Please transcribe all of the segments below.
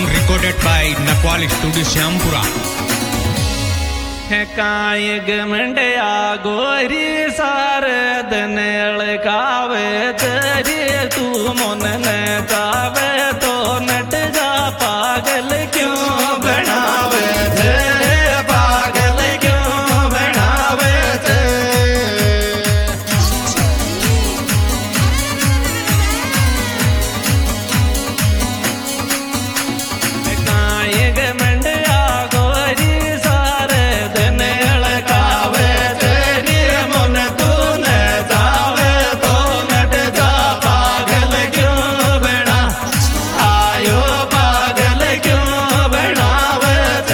recorded by Nakwal Studio Syampura. है काय गमंडया गोरी सारे दिन अड़कावे तेरी तू मन न चावे तो नट जा पागल क्यों बनावे थे पागल क्यों बनावे थे काय गमंडया गोरी सारे दिन अड़कावे तेरी मन तू न चावे तो नट जा पागल क्यों बना आयो पागल क्यों बनावे थे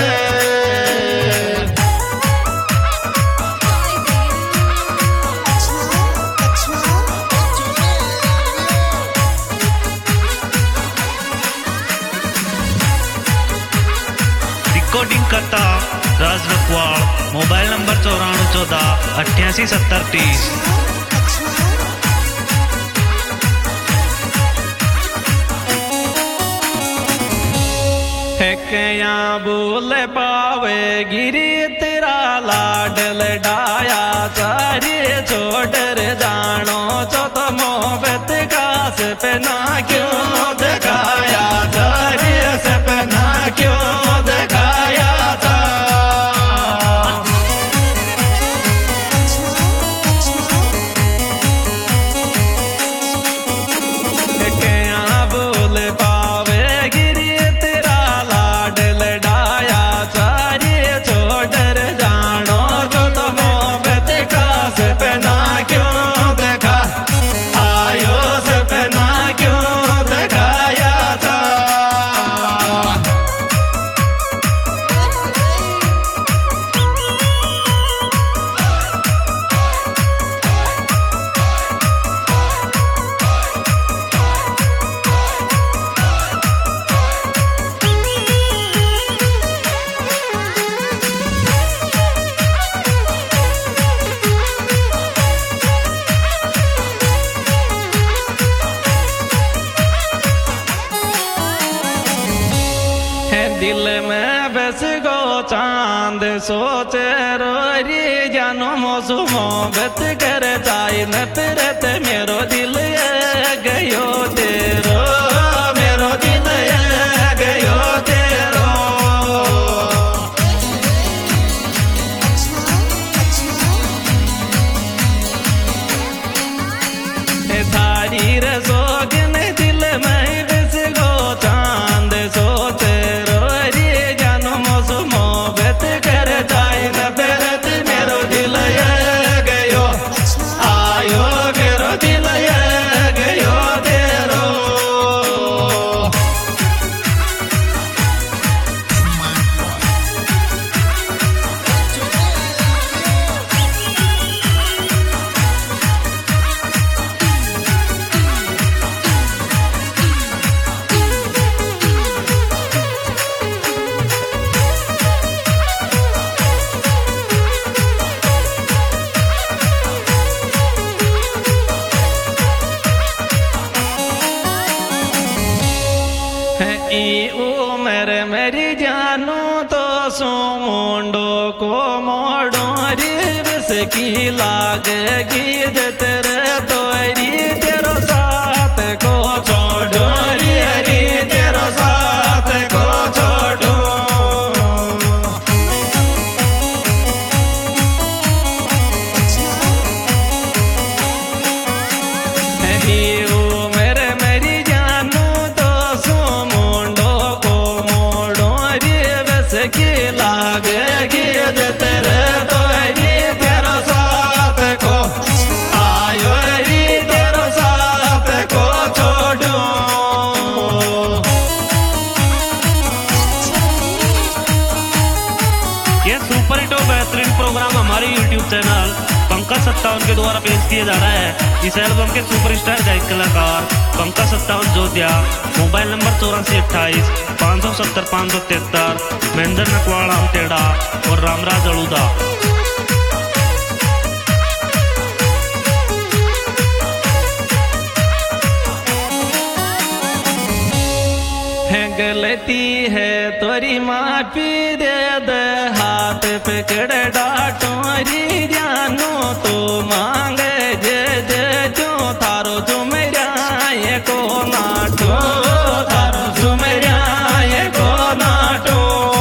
रिकॉर्डिंग करता राज नकवाल, मोबाइल नंबर 9414887030। है क्या बोल पावे गिरी तेरा लाडल डाया सारे छोड़ जानो चो तो मोहब्बत कास पे ना क्यों दिखाया सारे सपना क्यों दिखाया था क्या बोल पावे गिरी तेरा लाडल डाया सारे छोड़ जानो जो तो मोहब्बत का सपना क्यों देखा आयो सपना क्यों दिखाया था है दिल में बस गो चांद सोचे रोरी जानो मौसू मोहब्बत कर चाय नफरत मेरो दिल ये गयो तेरो मेरो दिल ये गयो तेरो है थारी रसोगन दिल में बस गो चांद सोचे रोरी जानो मौसू मोहब्बत कर चाय नफरत मेरो दिल ये गयो आयो मेरो दिल ये गयो तेरो है ई उमर मेरी जानू तो सो मुंडो को मोड़ो रिस की लागेगी तेरे तोरी तेरो साथ को छोड़ो री तेरो साथ को छोड़ो है ई उमर मेरी जानू तो सो मुंडो को मोड़ो रिस की लागेगी तेरे तोरी तेरो साथ को आयो री तेरो साथ को छोड़ो ये सुपर हिट और बेहतरीन प्रोग्राम हमारे YouTube चैनल पंकज 57 के द्वारा पेश किया जा रहा है। इस एल्बम के सुपरस्टार गायक कलाकार पंकज 57 जोतिया, मोबाइल नंबर 8428 570 573, महेंद्र नकवाल आमतेड़ा और रामराज अड़ूदा। है गलती है तोरी माफी दे दे हाथ पकड़ डाटो री जानो तो मांगे जे जे जो थारो झुमरिया ये को नाटो थारो झुमरिया ये को नाटो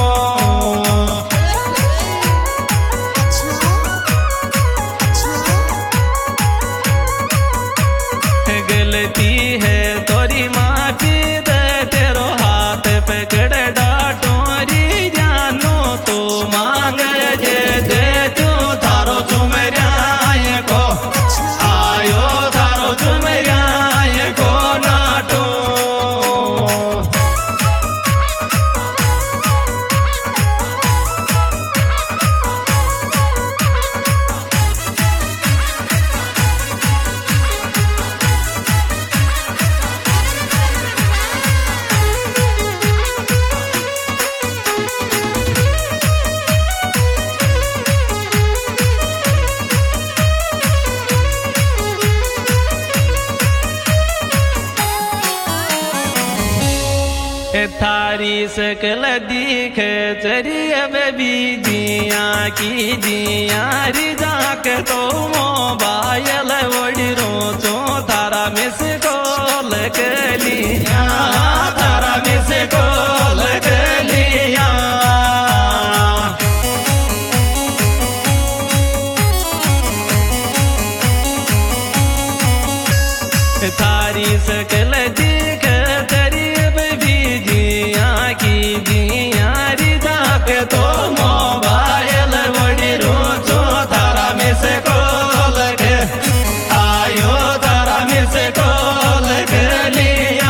गलती है तोरी माफी दे तेरो हाथ पकड़ डाटो री जानो तो मांग जे जे तू थारो झुमरिया ये को आयो थारो झुमरिया ये को नाटो थारी सकल दिखे चरिय बीजिया की जिया रिजा के तो मोबाइल वड़ी रोचो थारा मिस कॉल के लिया थारा मिस कॉल के लिया थारी सकल दिखे चरिय बीजिया की जिया रिजा के तो मोबाइल वड़ी रोचो थारा मिस कॉल के आयो थारा मिस कॉल के लिया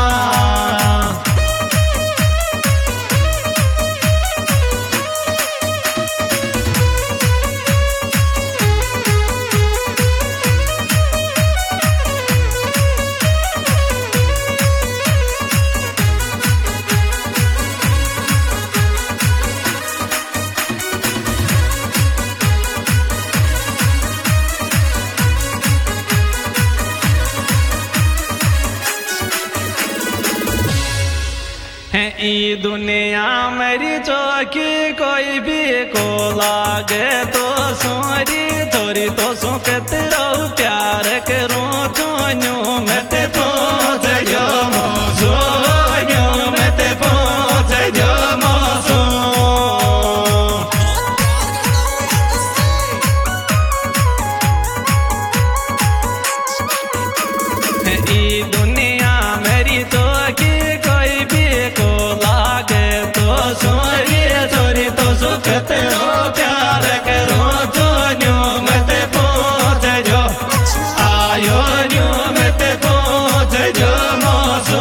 ई दुनिया मेरी चौकी कोई भी को लागे तो सोरी थोड़ी तो सो कतरो प्यार करूं चोन्यो मैं ते पहुंच जो मोसो मैं ते पहुंच जो मोसो ई दुनिया मेरी चौकी कोई भी को लागे तो सोरी थोड़ी तो सो कतरो प्यार करूं चोन्यो मैं ते पहुंच जो आयो न्यो मैं ते पहुंच जो मोसो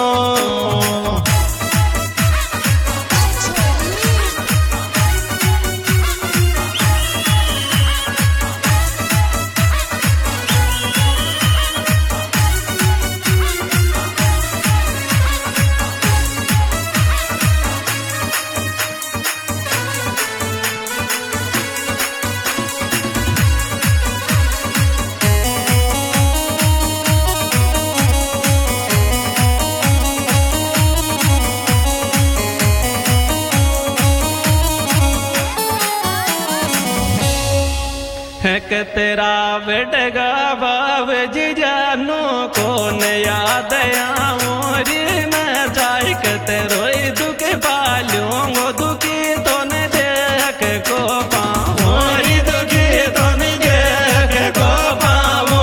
है तेरा बेटगा बाब जी जानो कौन याद मोरी मैं चाहे कते रोई दुख पालूं वो दुखी तो न देख को पाऊं मोरी दुखी तो न देख को पाऊं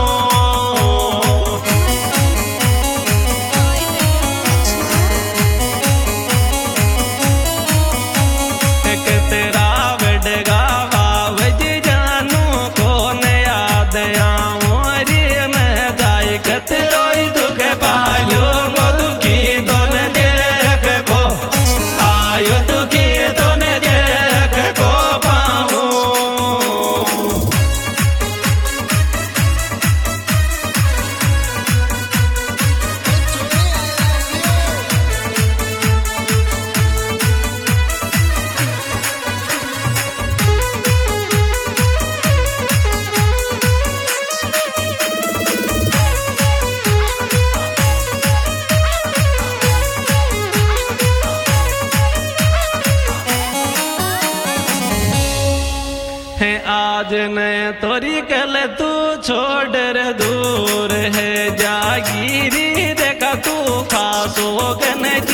तेरा बेटगा बाब जी जानो कौन याद मोरी मैं जाए कते रोई दुख पालूं ने तोरी कल तू छोड़ रे दूर है जागीरी देखा तू खासो के नहीं